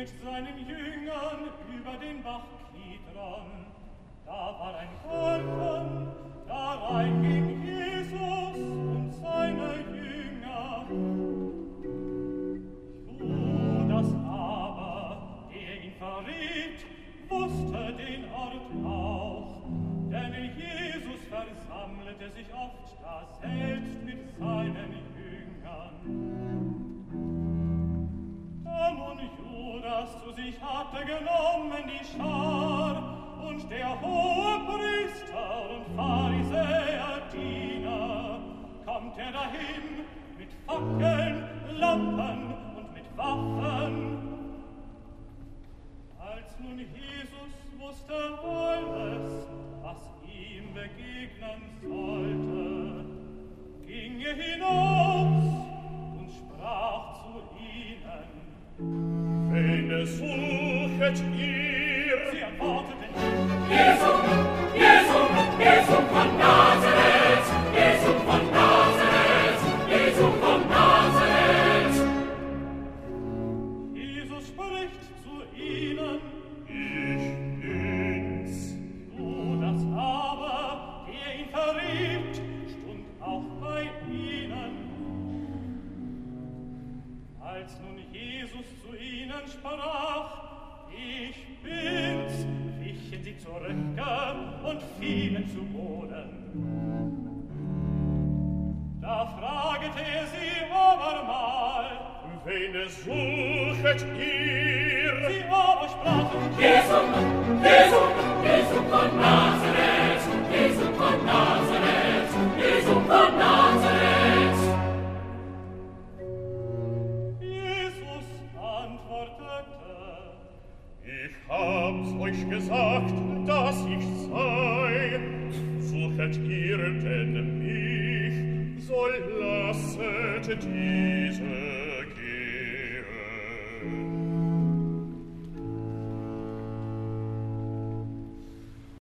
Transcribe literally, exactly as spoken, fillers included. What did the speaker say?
seinen Jüngern über den Bach Kidron. Da war ein Garten, da rein ging Jesus und seine Jünger. Judas aber, der ihn verriet, wusste den Ort auch, denn Jesus versammelte sich oft da selbst mit seinen Jüngern. Da nun Judas zu sich hatte genommen die Schar, und der Hohepriester und Pharisäer Diener, kommt er dahin mit Fackeln, Lampen und mit Waffen. Als nun Jesus wusste alles, was ihm begegnen sollte, ging er hinaus und sprach zu ihnen: Wen suchet ihr? Sie antworteten: Jesu, Jesu, Jesu von Nazareth, Jesu von Nazareth, Jesu von Nazareth. Jesus spricht zu ihnen: Ich bin's. Judas aber, der ihn verriet, stund auch bei ihnen. Als nun Jesus zu ihnen sprach: Ich bin's, wichen sie zurück und fielen zu Boden. Da fragete er sie abermal: Wen suchet ihr? Sie aber sprachen: Jesu, Jesu, Jesu von Nazareth, Jesu von Nazareth, Jesu von Nazareth. Jesus antwortete: Ich hab's euch gesagt, dass ich sei. Suchet ihr denn mich, so lasset diese